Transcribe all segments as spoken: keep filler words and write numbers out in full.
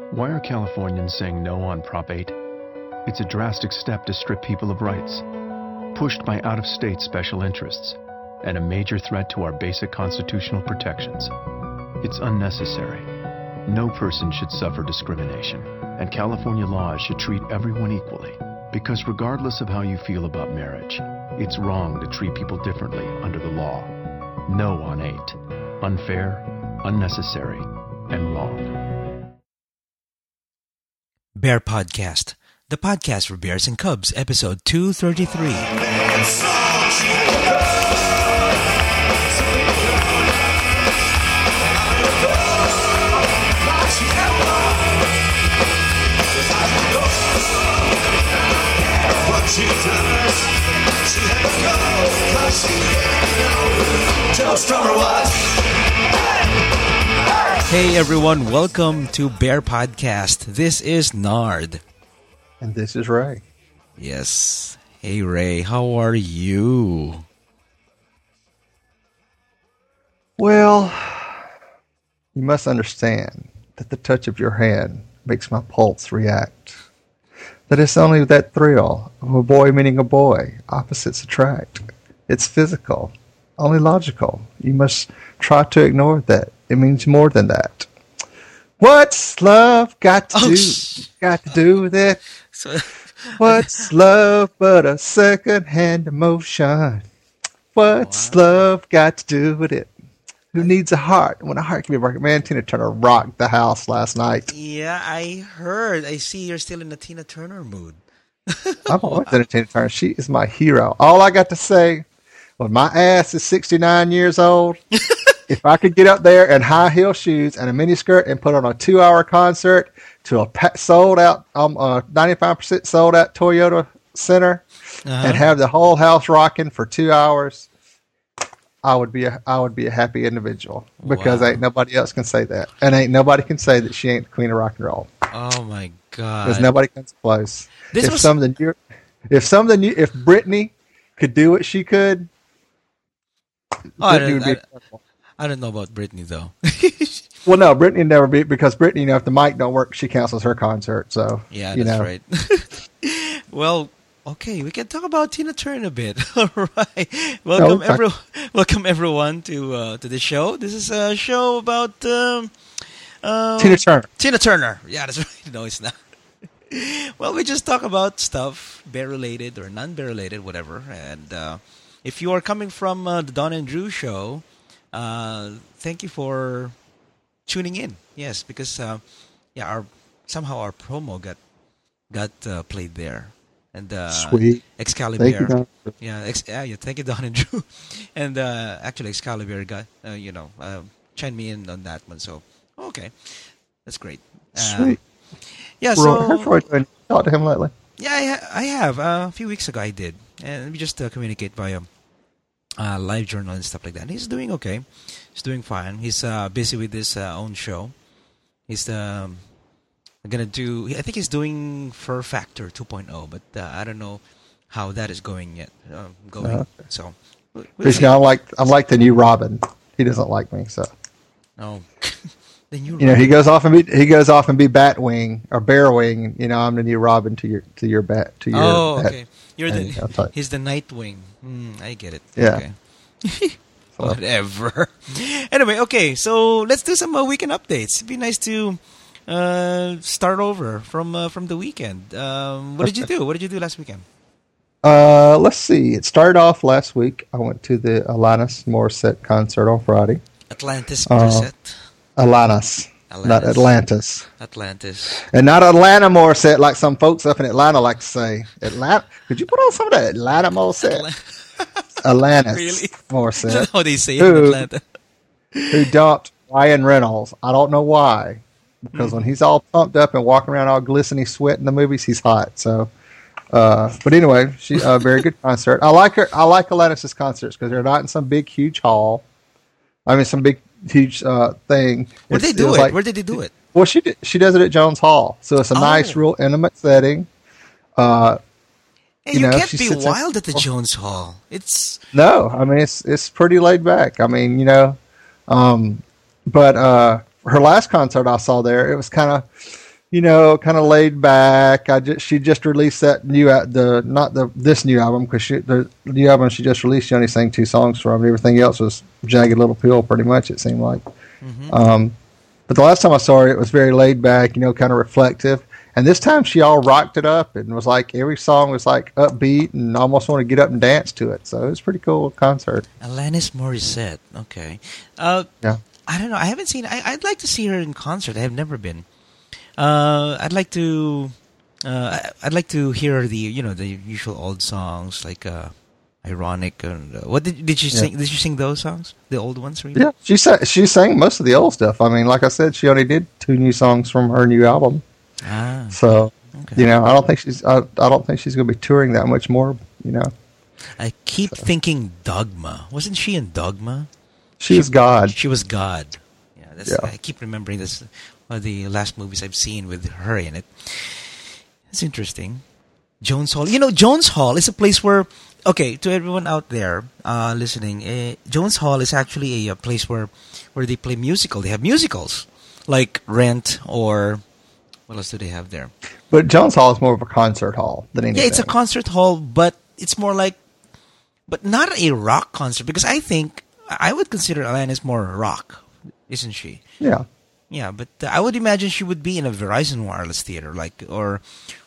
Why are Californians saying no on Prop eight? It's a drastic step to strip people of rights, pushed by out-of-state special interests, and a major threat to our basic constitutional protections. It's unnecessary. No person should suffer discrimination, and California laws should treat everyone equally. Because regardless of how you feel about marriage, it's wrong to treat people differently under the law. No on eight. Unfair, unnecessary, and wrong. Bear Podcast, the podcast for Bears and Cubs, episode two thirty-three. Hey everyone, welcome to Bear Podcast. This is Nard. And this is Ray. Yes. Hey Ray, how are you? Well, you must understand that the touch of your hand makes my pulse react. That it's only that thrill of a boy meeting a boy. Opposites attract. It's physical, only logical. You must try to ignore that. It means more than that. What's love got to Oh, do? sh- Got to do with it? So, What's love but a second-hand emotion? What's Wow. love got to do with it? Who needs a heart when a heart can be broken? Man, Tina Turner rocked the house last night. yeah, I heard. I see you're still in the Tina Turner mood. I'm always in a Tina Turner. She is my hero. All I got to say, when my ass is sixty-nine years old, if I could get up there in high heel shoes and a miniskirt and put on a two-hour concert to a pa- sold out, um, uh, ninety-five percent sold out Toyota Center, Uh-huh. and have the whole house rocking for two hours, I would be a, I would be a happy individual because Wow. ain't nobody else can say that, and ain't nobody can say that she ain't the queen of rock and roll Oh my because god. nobody comes close. This if was- some of the new, if some of the new, if Britney could do what she could, Oh, I Britney don't, would be I, incredible. I don't know about Britney though. Well, no, Britney would never be because Britney, you know, if the mic don't work, she cancels her concert. So Yeah, you that's know. right. Well, okay, we can talk about Tina Turner a bit. All right, welcome okay. every, welcome everyone to uh, to the show. This is a show about um, um, Tina Turner. Tina Turner. Yeah, that's right. No, it's not. Well, we just talk about stuff bear related or non bear related, whatever. And uh, if you are coming from uh, the Don and Drew show, uh, thank you for tuning in. Yes, because uh, yeah, our somehow our promo got got uh, played there, and uh, Sweet. Excalibur. Thank you, Don. Yeah, ex- yeah, yeah, thank you, Don and Drew. And uh, actually, Excalibur got uh, you know uh, chimed me in on that one. So okay, that's great. Uh, Sweet. Yeah, Roy, how's so Roy doing? Talked to him lately. yeah, I, ha- I have uh, a few weeks ago. I did, and we just uh, communicate via uh, live journal and stuff like that. And he's doing okay. He's doing fine. He's uh, busy with his uh, own show. He's um, gonna do. I think he's doing Fur Factor two point oh, but uh, I don't know how that is going yet. Uh, going Uh-huh. so. we'll- we'll He's see. gonna like I'm like the new Robin. He doesn't like me, so Oh, then you. you know he goes off and be he goes off and be Batwing or Bearwing. You know I'm the new Robin to your to your bat to your. Oh, bat. okay. You're And I'll tell the. you. He's the Nightwing. Hmm, I get it. Yeah. Okay. So- Whatever. Anyway, okay, so let's do some uh, weekend updates. It'd be nice to uh, start over from uh, from the weekend. Um, what did you do? What did you do last weekend? Uh, let's see. It started off last week. I went to the Alanis Morissette concert on Friday. Atlantis, Uh, Morissette. Alanis, not Alanis. Atlantis. Atlantis. And not Atlanta Morissette like some folks up in Atlanta like to say. Atlanta? Could you put on some of that Atlanta Morissette? Alanis Really? Morissette. Is that how they say it Who? in Atlanta? Who dumped Ryan Reynolds. I don't know why. Because when he's all pumped up and walking around all glistening sweat in the movies, he's hot. So, uh, but anyway, she a uh, very good concert. I like her. I like Alanis's concerts because they're not in some big, huge hall. I mean, some big, huge uh, thing. Where did It's- they do was it? like- Where did they do it? Well, she did, she does it at Jones Hall, so it's a nice, Oh. real intimate setting. Uh, Hey, you you, know, can't she be sits in- wild at the Jones Hall. It's No, I mean it's it's pretty laid back. I mean, you know, um, but uh, her last concert I saw there, it was kind of you know, kind of laid back. I just she just released that new al- the not the this new album because she the new album she just released. She only sang two songs from. Everything else was Jagged Little Pill, pretty much. It seemed like. Mm-hmm. Um, but the last time I saw her, it was very laid back, you know, kind of reflective. And this time she all rocked it up and was like every song was like upbeat and almost want to get up and dance to it. So it was a pretty cool concert. Alanis Morissette. Okay. Uh, Yeah. I don't know. I haven't seen. I, I'd like to see her in concert. I have never been. Uh, I'd like to. Uh, I- I'd like to hear the you know the usual old songs like uh, "Ironic" and uh, what did did she Yeah. sing? Did she sing those songs? The old ones, really? Yeah, she sang, she sang most of the old stuff. I mean, like I said, she only did two new songs from her new album. Ah. So, Okay. you know, I don't think she's I, I don't think she's going to be touring that much more, you know. I keep thinking Dogma. Wasn't she in Dogma? She is God. She was God. Yeah, that's, Yeah. I keep remembering this. One of the last movies I've seen with her in it. It's interesting. Jones Hall. You know, Jones Hall is a place where. Okay, to everyone out there uh, listening, uh, Jones Hall is actually a, a place where where they play musical. They have musicals like Rent or what else do they have there? But Jones Hall is more of a concert hall than anything. Yeah, it's a concert hall, but it's more like, but not a rock concert because I think I would consider Alanis more rock, isn't she? Yeah. Yeah, but uh, I would imagine she would be in a Verizon Wireless Theater, like or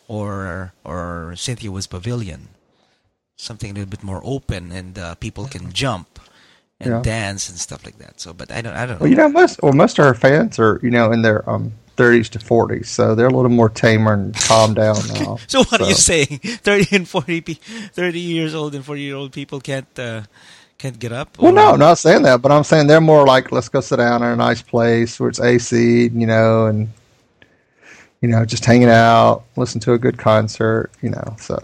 or or Cynthia Woods Pavilion, something a little bit more open and uh, people can jump and Yeah. dance and stuff like that. So, but I don't, I don't know. Well, you know, most well, most of her fans are, you know, in their um thirties to forties, so they're a little more tamer and calmed down now. So what are you saying? Thirty and forty, pe- thirty years old and forty year old people can't uh, can't get up? Well, Or- no, not saying that, but I'm saying they're more like, let's go sit down in a nice place where it's A C, you know, and you know, just hanging out, listen to a good concert, you know. So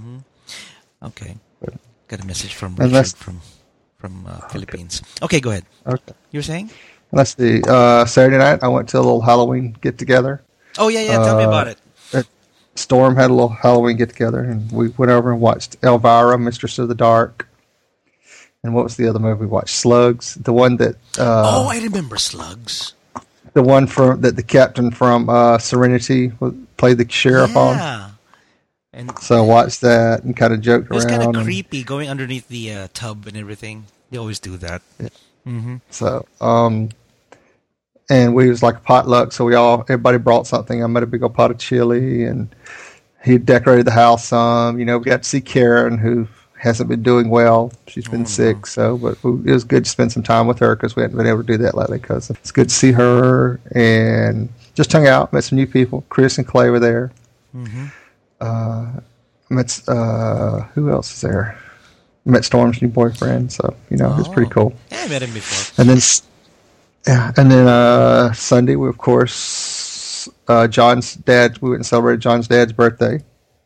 Okay, got a message from And Richard let's- from from uh, Philippines. Okay, go ahead. okay, You were saying? let's see. Uh, Saturday night, I went to a little Halloween get together. Oh yeah, yeah. Tell me Uh, about it. Storm had a little Halloween get together, and we went over and watched Elvira, Mistress of the Dark. And what was the other movie we watched? Slugs, the one that uh, Oh, I remember Slugs. the one from that the captain from uh, Serenity was- played the sheriff on. Yeah. And So I watched that and kind of joked it was around. kind of and- creepy going underneath the uh, tub and everything. They always do that. Mm-hmm. So, um, and we was like a potluck, so we all everybody brought something. I made a big old pot of chili, and he decorated the house some. You know, we got to see Karen, who hasn't been doing well. She's been sick, so but it was good to spend some time with her because we hadn't been able to do that lately. Because it's good to see her and just hung out, met some new people. Chris and Clay were there. Mm-hmm. Uh, met uh, who else is there? Met Storm's new boyfriend, so you know it was pretty Oh. cool. Yeah, I met him before. And then, s- yeah, and then uh, Sunday we of course uh, John's dad. We went and celebrated John's dad's birthday.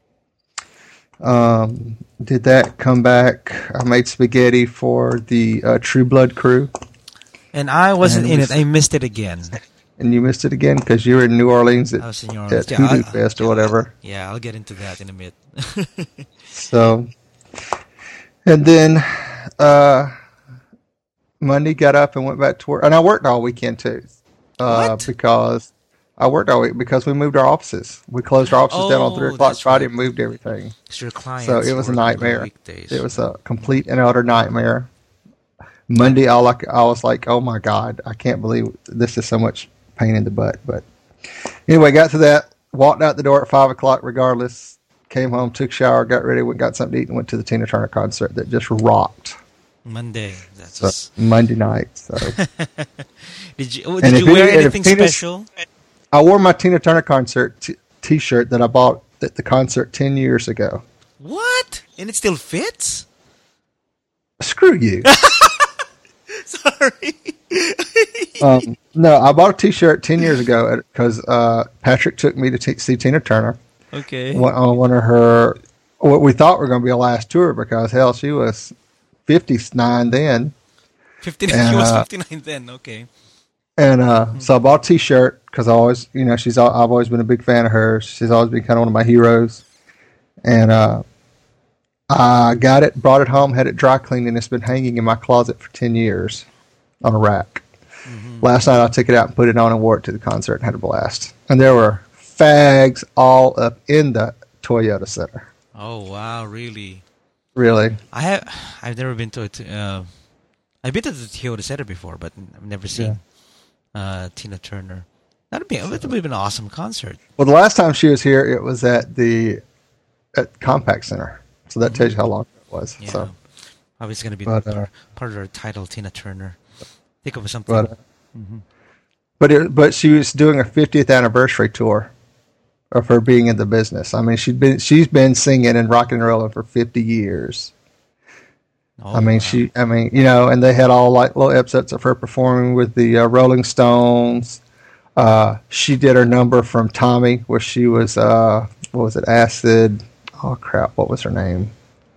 Um, did that? Come back. I made spaghetti for the uh, True Blood crew, And I wasn't And in we it. I missed it again. and you missed it again because you were in New Orleans at, I was in New Orleans. at Yeah, Hoodoo I- Fest or whatever. Yeah, I'll get into that in a bit. So, and then uh, Monday got up and went back to work, and I worked all weekend too, uh, What? because I worked all week because we moved our offices. We closed our offices down on Oh, three o'clock that's Friday right. and moved everything. 'Cause your clients So it was a work on the nightmare. weekdays. It was a complete and utter nightmare. Monday, I like I was like, oh my god, I can't believe this is so much pain in the butt. But anyway, got to that, walked out the door at five o'clock. Regardless, came home, took a shower, got ready, went got something to eat, and went to the Tina Turner concert that just rocked. Monday. That's So, just- Monday night. So Did you oh, And did if you wear any- and if anything Tina's- special? I wore my Tina Turner concert t- T-shirt that I bought at the concert ten years ago. What? And it still fits? Screw you. Sorry. um, no, I bought a T-shirt ten years ago because uh, Patrick took me to t- see Tina Turner Okay. went on one of her what we thought were going to be a last tour because hell, she was fifty-nine then, fifty-nine. and, He was uh, fifty-nine then. Okay. and uh, so I bought a T-shirt because I always, you know, she's al- I've always been a big fan of hers. She's always been kind of one of my heroes, and uh, I got it, brought it home, had it dry cleaned, and it's been hanging in my closet for ten years on a rack. Last night I took it out and put it on and wore it to the concert and had a blast. And there were fags all up in the Toyota Center. Oh wow, really? Really? I have. I've never been to it. Uh, I've been to the Toyota Center before, but I've never seen uh, Tina Turner. That'd be. It would have been an awesome concert. Well, the last time she was here, it was at the at Compact Center. So that tells you how long it was. Yeah. So. Probably it's going to be But, part, uh, part of her title, Tina Turner. Think of something. But, uh, but, it, but she was doing her fiftieth anniversary tour of her being in the business. I mean, she'd been she's been singing and rock and rolling for fifty years. Oh, I mean, wow. she. I mean, you know, and they had all like little episodes of her performing with the uh, Rolling Stones. Uh, she did her number from Tommy, where she was. Uh, what was it? Acid. Oh crap! What was her name?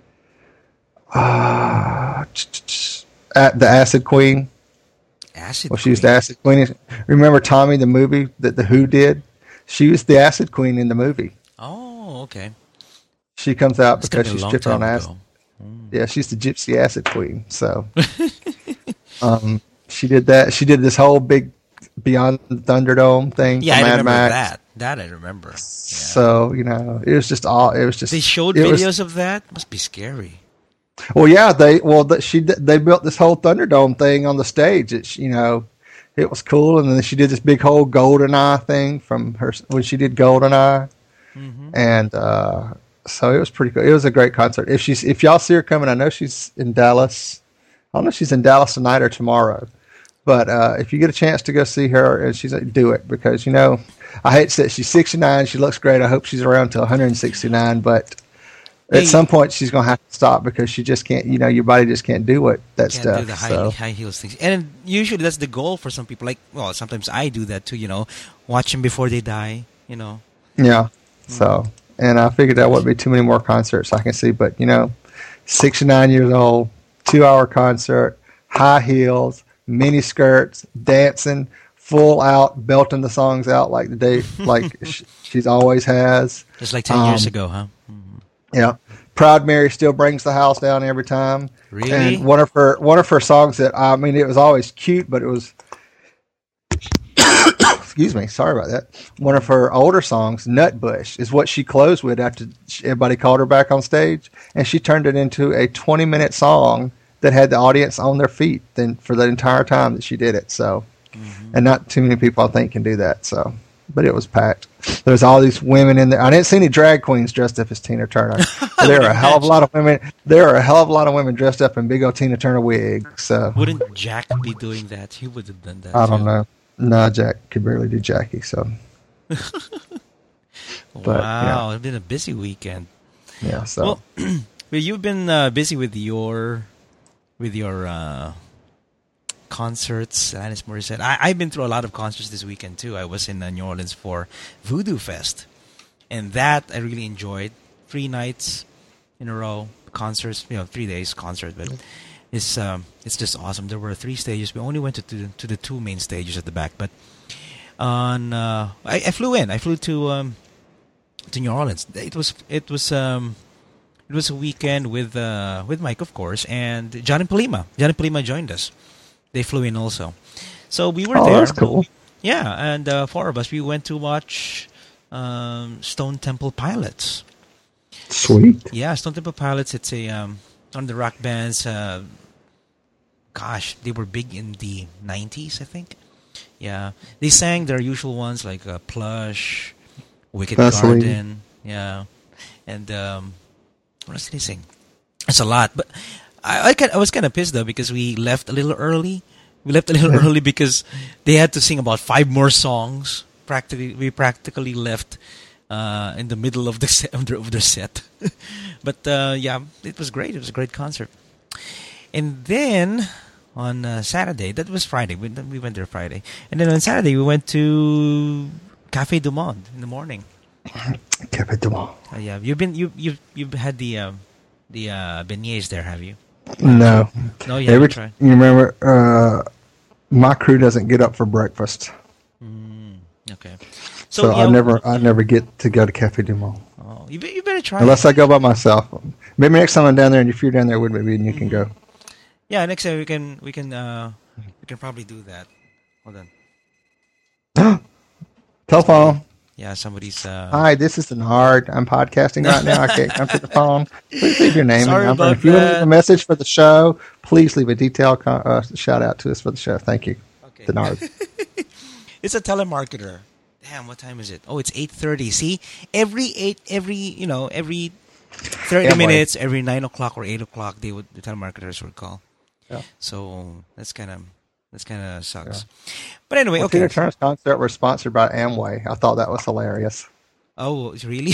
Uh, at the Acid Queen. Acid Well, she was Queen. the Acid Queen. Remember Tommy, the movie that the Who did? She was the Acid Queen in the movie. Oh, okay. She comes out It's gonna because be a she's long stripping on time acid. ago. Yeah, she's the Gypsy Acid Queen. So, um, she did that. She did this whole big Beyond the Thunderdome thing. Yeah, for I Mad remember Max. that. That I remember. Yeah. So you know, it was just all. It was just. They showed it was- videos of that. Must be scary. Well, yeah, they well the, she did- they built this whole Thunderdome thing on the stage. It's you know, it was cool, and then she did this big whole GoldenEye thing from her when she did GoldenEye, Mm-hmm. and uh, so it was pretty cool. It was a great concert. If she's if y'all see her coming, I know she's in Dallas. I don't know if she's in Dallas tonight or tomorrow, but uh, if you get a chance to go see her, and she's like, do it because you know, I hate to say it, she's sixty-nine. She looks great. I hope she's around till one hundred sixty-nine, but. Hey. At some point, she's going to have to stop because she just can't, you know, your body just can't do what that Can't stuff. do the high, so. high heels things. And usually that's the goal for some people. Like, well, sometimes I do that too, you know. Watch them before they die, you know. Yeah. So, and I figured that wouldn't be too many more concerts I can see. But, you know, sixty-nine years old, two hour concert, high heels, mini skirts, dancing, full out, belting the songs out like the day, like sh- she's always has. Just like ten years Um, ago, huh? Yeah. Proud Mary still brings the house down every time. Really? And one of her one of her songs that I mean it was always cute, but it was excuse me, sorry about that. One of her older songs, Nutbush, is what she closed with after she- everybody called her back on stage, and she turned it into a twenty minute song that had the audience on their feet then for the entire time that she did it. So, and not too many people I think can do that. So, but it was packed. There was all these women in there. I didn't see any drag queens dressed up as Tina Turner. But there were a hell of a lot of women. There are a hell of a lot of women dressed up in big old Tina Turner wigs. So Wouldn't Jack be doing that? He would have done that. I don't too. know. No, Jack could barely do Jackie. So But, Wow, it's been a busy weekend. yeah. So Well, well, you've been uh, busy with your with your uh, concerts, Alanis Morissette. I, I've been through a lot of concerts this weekend too. I was in uh, New Orleans for Voodoo Fest, and that I really enjoyed. Three nights in a row, concerts. You know, three days concert, but it's um, it's just awesome. There were three stages. We only went to to, to the two main stages at the back, but on uh, I, I flew in. I flew to um, to New Orleans. It was it was um, it was a weekend with uh, with Mike, of course, and Johnny Palima. Johnny Palima joined us. They flew in also, so we were Oh, there. that's cool. Yeah, and uh, four of us. We went to watch um, Stone Temple Pilots. sweet. Yeah, Stone Temple Pilots. It's a um, one of the rock bands. Uh, gosh, they were big in the nineties, I think. Yeah, they sang their usual ones like uh, Plush, Wicked Vaseline. Garden. Yeah, and um, what else did they sing? It's a lot, but I I, kind I was kind of pissed though because we left a little early. We left a little early because they had to sing about five more songs. Practically, we practically left uh, in the middle of the set, of their, of their set. But uh, yeah, it was great. It was a great concert. And then on uh, Saturday, that was Friday. We, we went there Friday, and then on Saturday we went to Cafe Du Monde in the morning. Cafe Du Monde. Uh, yeah, you've been you you you've had the um, the uh, beignets there, have you? No. No, you Every haven't tried. you remember, uh, my crew doesn't get up for breakfast, Okay, so, so, yeah, I never, I never get to go to Cafe Du Monde Oh, you, be- you better try. unless I go by myself. Maybe next time I'm down there, and if you're down there with me, then you can go. Yeah, next time we can we can uh, we can probably do that. Hold on. Telephone. Yeah, somebody's. Uh... Hi, this is Denard. I'm podcasting right now. I can't come to the phone. Please leave your name Sorry and number. about If you want to that. leave a message for the show, please leave a detailed co- uh, shout out to us for the show. Thank you, Okay. Denard. It's a telemarketer. Damn, what time is it? Oh, it's eight thirty. See, every eight, every you know, every thirty Amway. minutes, every nine o'clock or eight o'clock, they would the telemarketers would call. Yeah. So that's kind of that's kind of sucks. But anyway, Well, okay. Tina Turner's concert was sponsored by Amway. I thought that was hilarious. Oh, really?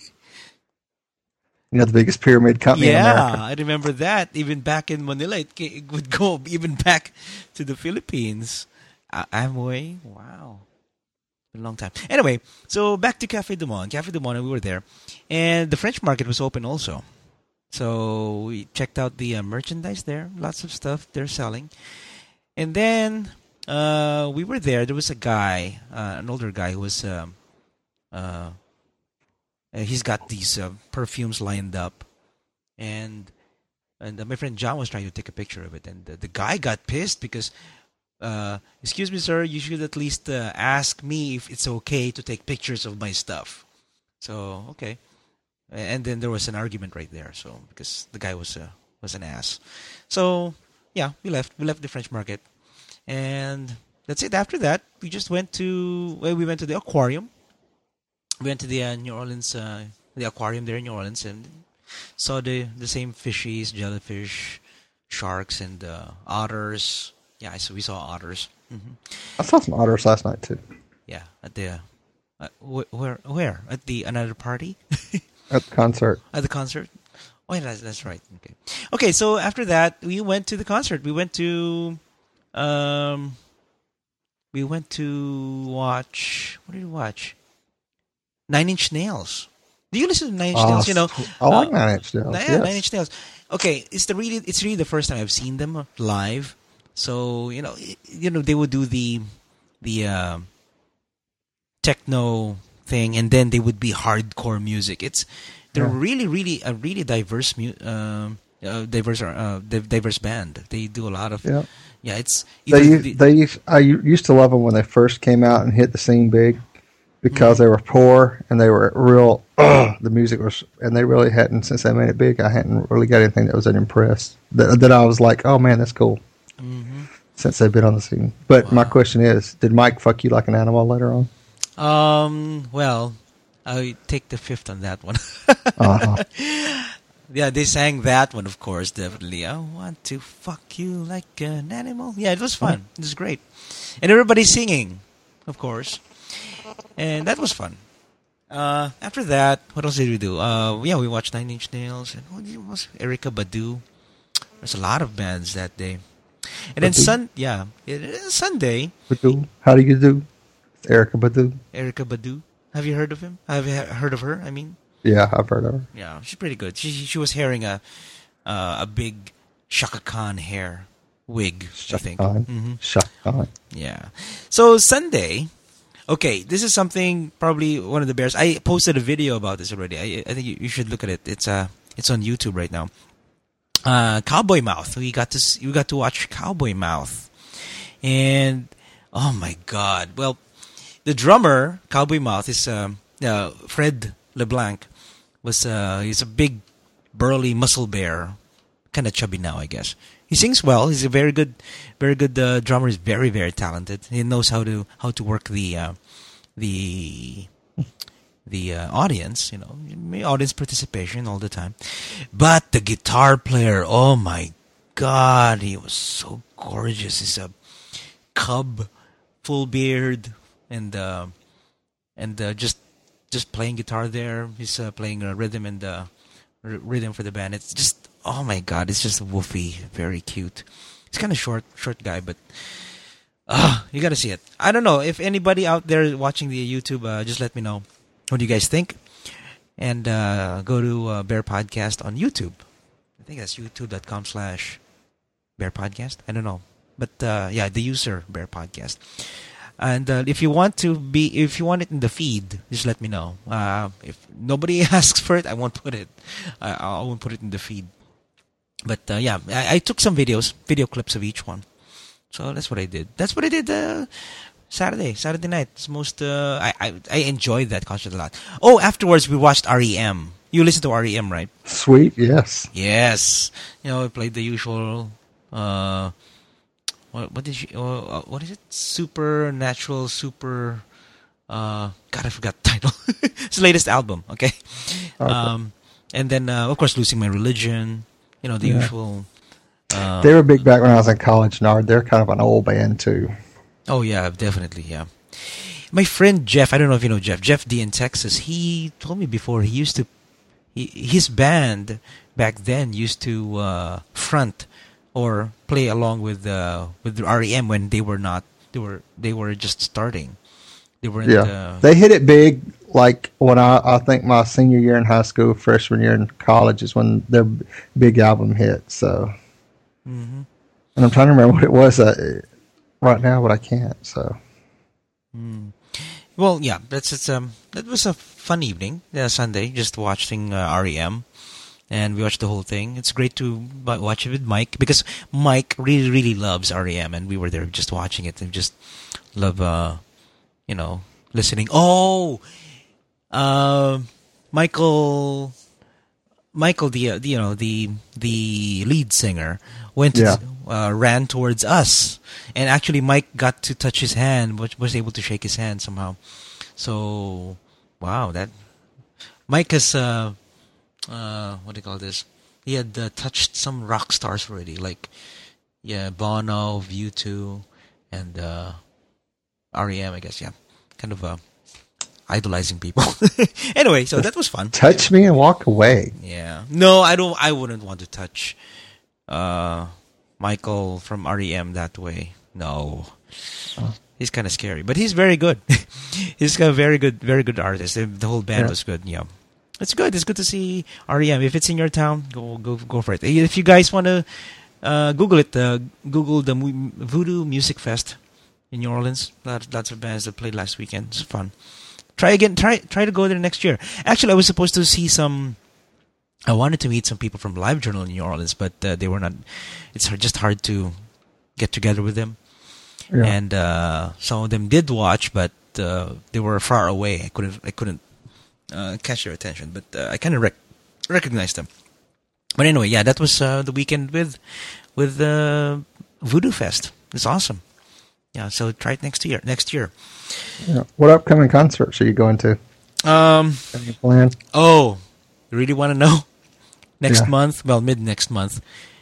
You know, the biggest pyramid company in Yeah, America. I remember that. Even back in Manila, it, ca- it would go even back to the Philippines. Uh, Amway, wow. A long time. Anyway, so back to Cafe Du Monde. Cafe Du Monde, we were there. And the French market was open also. So we checked out the uh, merchandise there. Lots of stuff they're selling. And then uh, we were there. There was a guy, uh, an older guy who was... Um, uh, he's got these uh, perfumes lined up. And and uh, my friend John was trying to take a picture of it. And uh, the guy got pissed because... Uh, excuse me, sir, you should at least uh, ask me if it's okay to take pictures of my stuff. So, okay. And then there was an argument right there, so because the guy was uh, was an ass. So, yeah, we left. We left the French market. And that's it. After that, we just went to, well, we went to the aquarium. We went to the uh, New Orleans, uh, the aquarium there in New Orleans, and saw the, the same fishies, jellyfish, sharks, and uh, otters. Yeah, so we saw otters. Mm-hmm. I saw some otters last night, too. Yeah, at the uh, wh- where where at the another party At the concert. at the concert. Oh, yeah, that's, that's right. Okay, okay. So after that, we went to the concert. We went to um, we went to watch. What did we watch? Nine Inch Nails. Do you listen to Nine Inch Oh, Nails? You know, I like uh, Nine Inch Nails. Yeah, yes. Nine Inch Nails. Okay, it's the really it's really the first time I've seen them live. So you know, you know they would do the the uh, techno thing, and then they would be hardcore music. It's they're Yeah. really, really a really diverse, mu- uh, uh, diverse, uh, div- diverse band. They do a lot of Yeah. yeah. It's They, either used- the- they used, I used to love them when they first came out and hit the scene big because Mm-hmm. they were poor and they were real, ugh, the music was, and they really hadn't, since they made it big, I hadn't really got anything that was that impressed. That, that I was like, oh man, that's cool. Mhm. Since they've been on the scene. But my Wow. question is, did Mike fuck you like an animal later on? Um. Well, I take the fifth on that one. Uh-huh. Yeah, they sang that one, of course, definitely. I want to fuck you like an animal. Yeah, it was fun. It was great. And everybody's singing, of course. And that was fun. Uh, after that, what else did we do? Uh, yeah, we watched Nine Inch Nails. And what was Erykah Badu. There's a lot of bands that day. And then Badu? sun, yeah, it is Sunday, Badu. How do you do? It's Erykah Badu. Erykah Badu. Have you heard of him? Have you he- heard of her? I mean, Yeah, I've heard of her. yeah, she's pretty good. She she was wearing a uh, a big Shaka Khan hair wig, I think. Khan. Mhm. Shaka Khan. Yeah. So Sunday, okay, this is something probably one of the bears. I posted a video about this already. I I think you, you should look at it. It's uh it's on YouTube right now. Uh, Cowboy Mouth. We got to s- we got to watch Cowboy Mouth, and oh my God! Well, the drummer Cowboy Mouth is um, uh, Fred LeBlanc. Was uh, he's a big, burly muscle bear, kind of chubby now, I guess. He sings well. He's a very good, very good uh, drummer. He's very, very talented. He knows how to how to work the uh, the the uh, audience. You know, audience participation all the time. But the guitar player, oh my God, he was so gorgeous. He's a cub, full beard, and uh, and uh, just just playing guitar there. He's uh, playing uh, rhythm and uh, r- rhythm for the band. It's just, oh my God, it's just woofy, very cute. He's kind of short, short guy, but ah, you gotta see it. I don't know if anybody out there watching the YouTube, uh, just let me know what do you guys think, and uh, go to uh, Bear Podcast on YouTube. I think that's youtube dot com slash Bear Podcast. I don't know, but uh, yeah, the user Bear Podcast. And uh, if you want to be, if you want it in the feed, just let me know. Uh, if nobody asks for it, I won't put it. I, I won't put it in the feed. But uh, yeah, I, I took some videos, video clips of each one. So that's what I did. That's what I did uh, Saturday, Saturday night. It's most uh, I, I I enjoyed that concert a lot. Oh, afterwards we watched R E M. You listened to R E M, right? Sweet, yes. Yes. You know, we played the usual. Uh, what what did you? Uh, what is it? Supernatural, super. Uh, God, I forgot the title. It's the latest album. Okay. Okay. Um, and then uh, of course, Losing My Religion. You know the Yeah. usual. Uh, They were big back when I was in college, Nard. They're kind of an old band, too. Oh yeah, definitely, yeah. My friend Jeff, I don't know if you know Jeff, Jeff D in Texas, he told me before he used to, he, his band back then used to uh, front or play along with uh, with R E M when they were not, they were they were just starting. They weren't. Yeah. Uh, They hit it big, like when I, I think my senior year in high school, freshman year in college is when their big album hit. So, mhm. and I'm trying to remember what it was uh, right now, but I can't. So, Well, yeah, that's it's um that was a fun evening, uh, Sunday, just watching uh, R E M, and we watched the whole thing. It's great to bu- watch it with Mike because Mike really really loves R E M, and we were there just watching it and just love uh you know listening. Oh, uh, Michael. Michael, the, uh, the you know the the lead singer, went Yeah. to, uh, ran towards us, and actually Mike got to touch his hand, was was able to shake his hand somehow. So, wow, that Mike has uh, uh, what do you call this? He had uh, touched some rock stars already, like yeah, Bono, U two, and uh, R E M. I guess yeah, kind of uh, idolizing people. Anyway, so that was fun. touch me and walk away. Yeah. No, I don't. I wouldn't want to touch uh, Michael from R E M that way. No, he's kind of scary, but he's very good. He's a very good, very good artist. The, the whole band Yeah. was good. Yeah, it's good. It's good to see R E M. If it's in your town, go go go for it. If you guys want to uh, Google it, uh, Google the Mu- Voodoo Music Fest in New Orleans. Lots, lots of bands that played last weekend. It's fun. Try again. Try try to go there next year. Actually, I was supposed to see some. I wanted to meet some people from LiveJournal in New Orleans, but uh, they were not. It's hard- just hard to get together with them, Yeah. and uh, some of them did watch, but uh, they were far away. I couldn't. I couldn't uh, catch their attention, but uh, I kind of rec- recognized them. But anyway, yeah, that was uh, the weekend with with uh, Voodoo Fest. It's awesome. Yeah, so try it next year. Next year. Yeah. What upcoming concerts are you going to? Um. Any plan? Oh, you really want to know? Next Yeah. month, well, mid next month,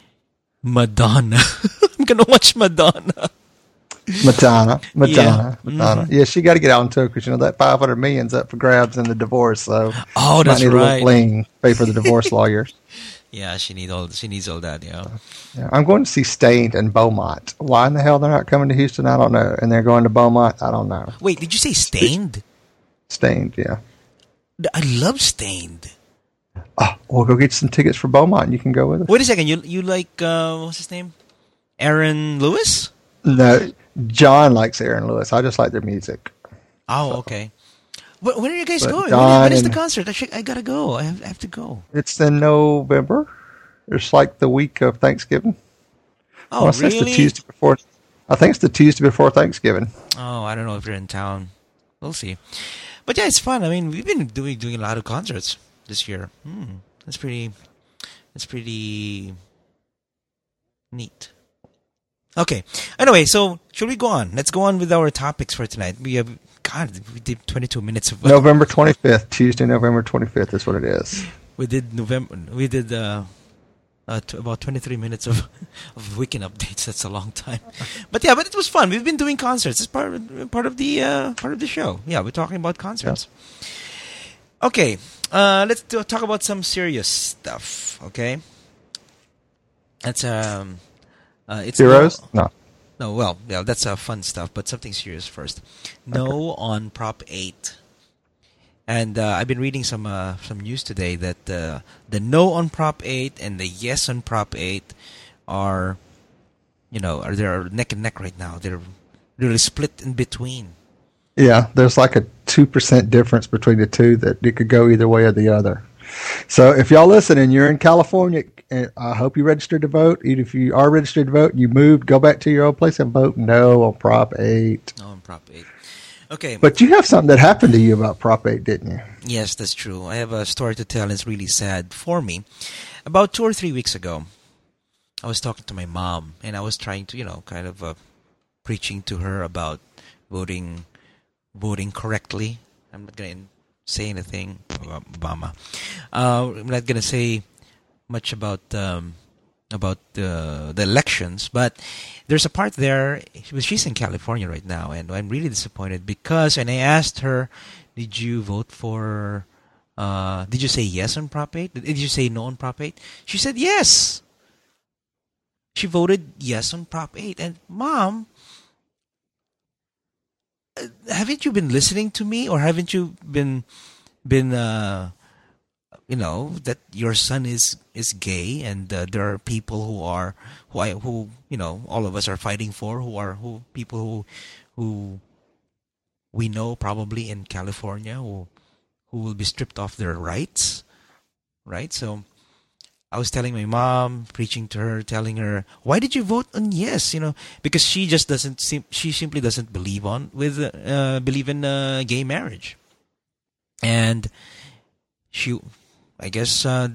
Madonna. I'm gonna watch Madonna. Madonna, Madonna, Yeah. Madonna. Yeah, she got to get out on tour because you know that five hundred million's up for grabs in the divorce. So Oh, she might that's need a little right. bling, pay for the divorce lawyers. Yeah, she needs all. She needs all that. Yeah. Yeah, I'm going to see Stained in Beaumont. Why in the hell they're not coming to Houston? I don't know. And they're going to Beaumont. I don't know. Wait, did you say Stained? Stained, yeah. I love Stained. Oh, we'll go get some tickets for Beaumont. You can go with us. Wait a second. You you like uh, what's his name? Aaron Lewis? No, John likes Aaron Lewis. I just like their music. Oh, okay. Wh- When are you guys But going? When, John when is the and- concert? I should, I gotta go. I have, I have to go. It's in November. It's like the week of Thanksgiving. Oh, I think it's really? the Tuesday before. I think it's the Tuesday before Thanksgiving. Oh, I don't know if you're in town. We'll see. But yeah, it's fun. I mean, we've been doing doing a lot of concerts this year. Hmm, that's pretty. That's pretty neat. Okay. Anyway, so should we go on? Let's go on with our topics for tonight. We have God. We did twenty-two minutes of. November twenty-fifth, Tuesday, November twenty-fifth is what it is. We did November. We did uh, uh, t- about twenty-three minutes of of weekend updates. That's a long time. But yeah, but it was fun. We've been doing concerts. It's part of, part of the uh, part of the show. Yeah, we're talking about concerts. Okay, uh, let's do, talk about some serious stuff. Okay, that's um, uh, it's Zeros? no, No. no, well, yeah, that's uh, fun stuff. But something serious first. No on Prop eight. And uh, I've been reading some uh, some news today that uh, the no on Prop eight and the yes on Prop eight are, you know, are they're neck and neck right now. They're really split in between. Yeah, there's like a two percent difference between the two that it could go either way or the other. So if y'all listen and you're in California and I hope you registered to vote. Even if you are registered to vote, you moved, go back to your old place and vote no on Prop eight. No on Prop eight. Okay. But you have something that happened to you about Prop eight, didn't you? Yes, that's true. I have a story to tell. It's really sad for me. About two or three weeks ago, I was talking to my mom, and I was trying to, you know, kind of uh, preaching to her about voting, voting correctly. I'm not going to say anything about Obama. Uh, I'm not going to say much about um, about uh, the elections, but there's a part there. She's in California right now, and I'm really disappointed because. And I asked her, "Did you vote for? Uh, did you say yes on Prop eight? Did you say no on Prop eight?" She said yes. She voted yes on Prop eight, and Mom, haven't you been listening to me, or haven't you been been uh, you know that your son is is gay, and uh, there are people who are who I who you know all of us are fighting for, who are who people who who we know probably in California who who will be stripped of their rights, right? So I was telling my mom, preaching to her, telling her, why did you vote on yes? You know, because she just doesn't, sim- she simply doesn't believe on with uh, believe in uh, gay marriage, and she, I guess uh,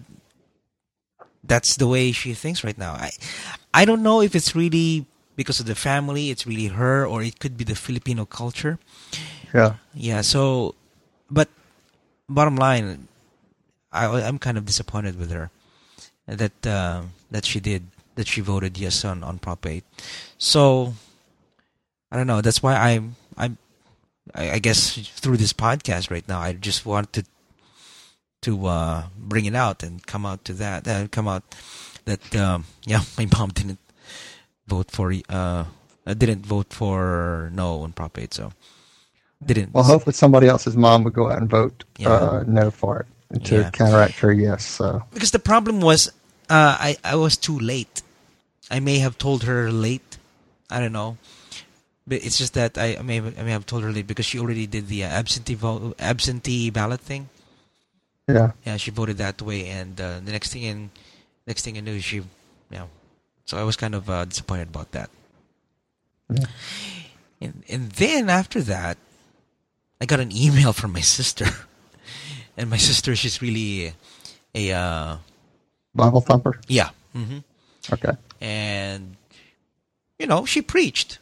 that's the way she thinks right now. I, I don't know if it's really because of the family, it's really her, or it could be the Filipino culture. Yeah, yeah. So, but bottom line, I, I'm kind of disappointed with her. That uh, that she did that she voted yes on, on Prop eight. So I don't know. That's why I'm I'm I, I guess through this podcast right now I just wanted to uh, bring it out and come out to that uh, come out that um, yeah, my mom didn't vote for uh didn't vote for no on Prop eight, so didn't. Well, hopefully somebody else's mom would go out and vote yeah. uh, no for it to yeah. counteract her yes. So because the problem was. Uh, I, I was too late. I may have told her late. I don't know. But it's just that I, I, may, have, I may have told her late because she already did the uh, absentee vote, absentee ballot thing. Yeah. Yeah, she voted that way, and uh, the next thing in, next thing I knew, she, you know, so I was kind of uh, disappointed about that. Yeah. And and then after that, I got an email from my sister, and my sister, she's really a. Uh, Bible thumper? Yeah. Mm-hmm. Okay. And, you know, she preached.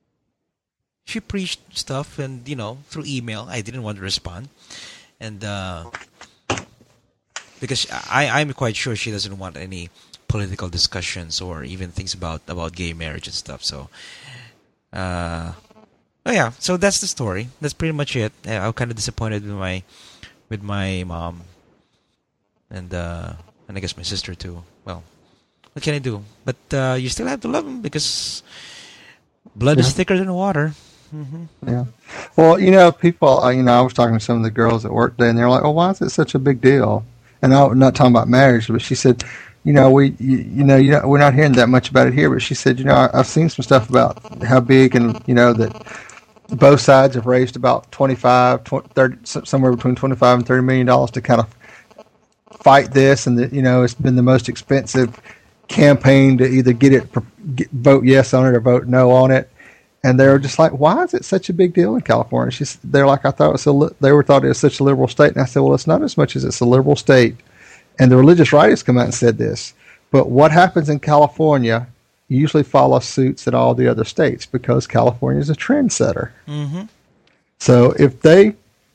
She preached stuff and, you know, through email. I didn't want to respond. And, uh, because I, I'm quite sure she doesn't want any political discussions or even things about, about gay marriage and stuff. So, uh, oh yeah, so that's the story. That's pretty much it. I was kind of disappointed with my, with my mom. And, uh, And I guess my sister too. Well, what can I do? But uh, you still have to love them because blood yeah. is thicker than water. Mm-hmm. Yeah. Well, you know, people, uh, you know, I was talking to some of the girls at work today, and they're like, oh, why is it such a big deal? And I'm not talking about marriage, but she said, you know, we, you, you know, you know, we're not hearing that much about it here, but she said, you know, I, I've seen some stuff about how big and, you know, that both sides have raised about twenty-five, twenty, thirty, somewhere between twenty-five and thirty million dollars to kind of fight this, and that, you know, it's been the most expensive campaign to either get it get, vote yes on it or vote no on it. And they're just like, why is it such a big deal in California? She's they're like, I thought it was a li- they were thought it was such a liberal state, and I said, well, it's not as much as it's a liberal state. And the religious right has come out and said this, but what happens in California usually follows suits at all the other states because California is a trendsetter. Mm-hmm. So if they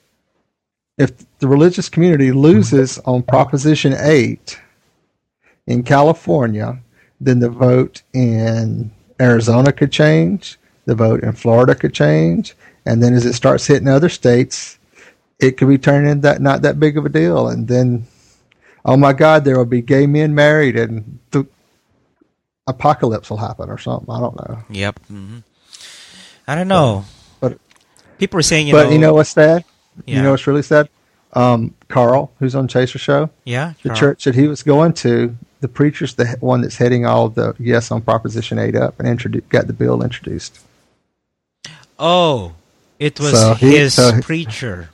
If the religious community loses on Proposition eight in California, then the vote in Arizona could change, the vote in Florida could change, and then as it starts hitting other states, it could be turning into that, not that big of a deal. And then, oh my God, there will be gay men married, and the apocalypse will happen or something. I don't know. Yep. Mm-hmm. I don't know. But, but people are saying, you but know, you know what's sad? Yeah. You know what's really sad? Um, Carl, who's on Chaser Show, yeah, the Carl. church that he was going to, the preacher's the one that's heading all the yes on Proposition eight up and introdu- got the bill introduced. Oh, it was so he, his so, preacher.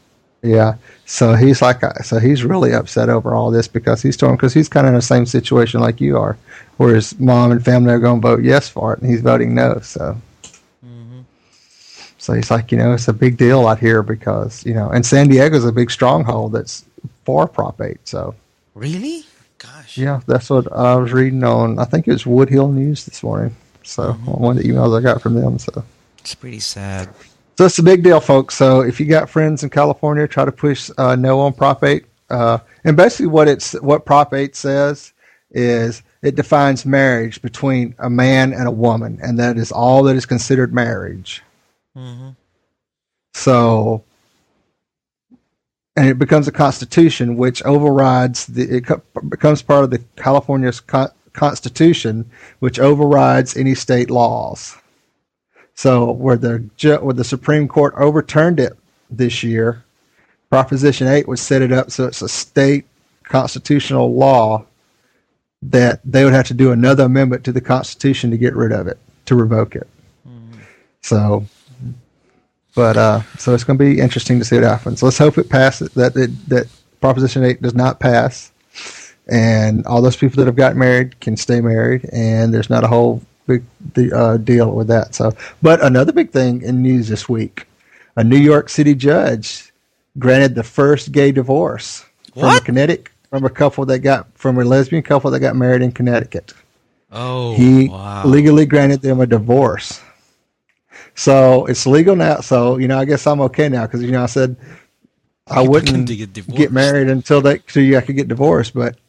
Yeah. So he's like, so he's really upset over all this because he's torn because he's kind of in the same situation like you are, where his mom and family are going to vote yes for it, and he's voting no. So, mm-hmm. so he's like, you know, it's a big deal out here because you know, and San Diego's a big stronghold that's for Prop eight. So, really, gosh, yeah, that's what I was reading on. I think it was Wood Hill News this morning. So mm-hmm. one of the emails I got from them. So it's pretty sad. So it's a big deal, folks. So if you got friends in California, try to push uh, no on Prop eight. Uh, and basically, what it's what Prop eight says is it defines marriage between a man and a woman, and that is all that is considered marriage. Mm-hmm. So, and it becomes a constitution which overrides the. It co- becomes part of the California's con- constitution, which overrides any state laws. So where the where the Supreme Court overturned it this year, Proposition eight would set it up so it's a state constitutional law that they would have to do another amendment to the Constitution to get rid of it, to revoke it. Mm. So, but uh, so it's going to be interesting to see what happens. Let's hope it passes. That it, that Proposition eight does not pass, and all those people that have gotten married can stay married, and there's not a whole big the, uh, deal with that. So, but another big thing in news this week: a New York City judge granted the first gay divorce from what? a Connecticut from a couple that got from a lesbian couple that got married in Connecticut. Oh, he wow. legally granted them a divorce. So it's legal now. So you know, I guess I'm okay now because you know I said I People wouldn't get, get married until they so yeah, I could get divorced, but.